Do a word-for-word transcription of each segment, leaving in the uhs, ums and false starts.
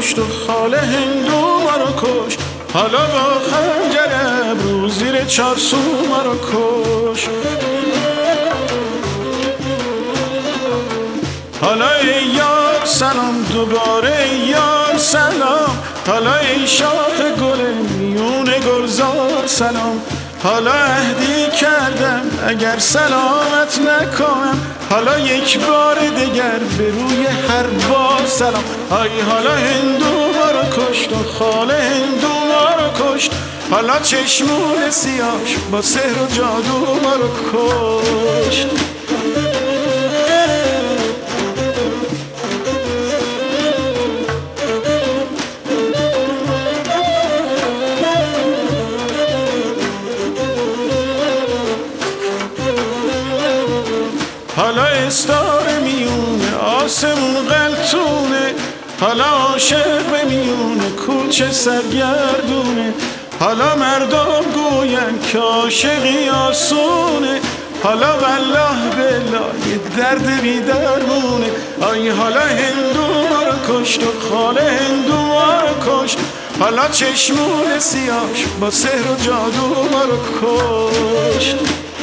کشت و خاله هندو ما رو کشت، حالا با خنجر ابرو زیر چارسو ما رو کشت. حالا ای یار سلام دوباره ای یار سلام، حالا ای شاخ گل میون گلزار سلام. حالا عهدی کردم اگر سلامت نکنم، حالا یک بار دیگر به روی هر بار سلام. آی حالا هندو ما رو کشت و خاله هندو ما رو کشت، حالا چشمون سیاش با سحر و جادو ما رو کشت. حالا استار میونه آسمون غلطونه، حالا عاشق به میونه کوچه سرگردونه. حالا مردم گوین که عاشقی آسونه، حالا والله بالله یه درد بی درمونه. آی حالا هندو ما رو کشت و خاله هندو ما رو کشت، حالا چشمون سیاش با سحر و جادو ما رو کشت.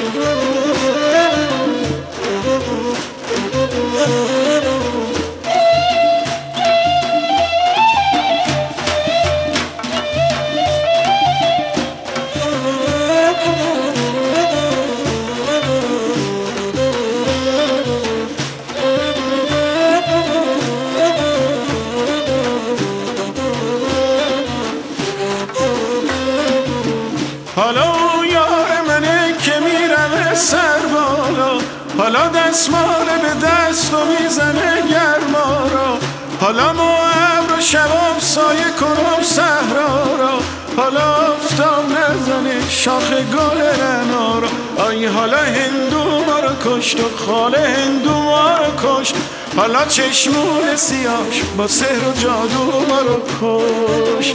حالا یار منه که میرم سر بالا، حالا دستماله به دست و میزنه گرما را. حالا موعب رو شباب سایه کنم صحرا را، حالا افتام نزنه شاخ گل رنا را. آی حالا هندو ما رو کشت و خاله هندو ما رو کشت، حالا چشمون سیاش با سحر و جادو ما رو کشت.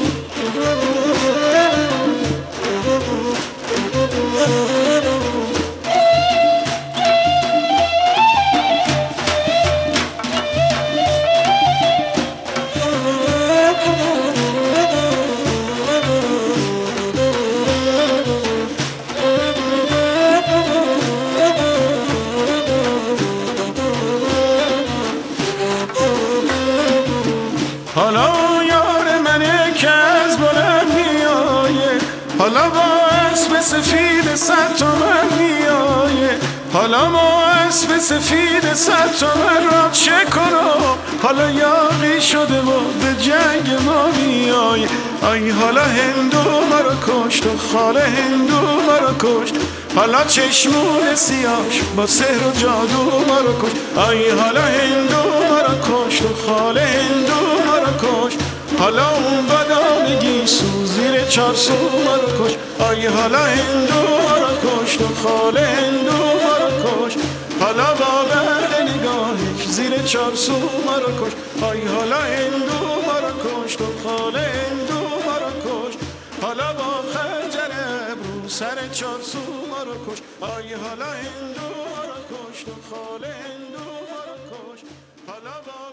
حالا یار منه که از بلند میایه، حالا با اسب سفید صد تومن میایه. حالا ما اسب سفید صد تومن را چه کنم، حالا یاقی شده و به جنگ ما میایه. آی حالا هندو ما رو کشت و خاله هندو ما رو کشت، حالا چشمون سیاش با سحر و جادو ما رو کشت. آی حالا هندو ما رو کشت و خاله هندو ما رو کشت، حالا اون بدانگی سو زیر چارسو ما رو کشت. آی حالا هندو ما رو کشت و خاله هندو ما رو کشت، حالا با برق نگاهش زیر چارسو ما رو کشت. آی حالا هندو ما رو کشت و خاله هندو ما رو کشت، حالا با خنجر ابرو سر چارسو ما رو کشت. آی حالا هندو ما رو کشت و خاله هندو ما رو کشت، حالا با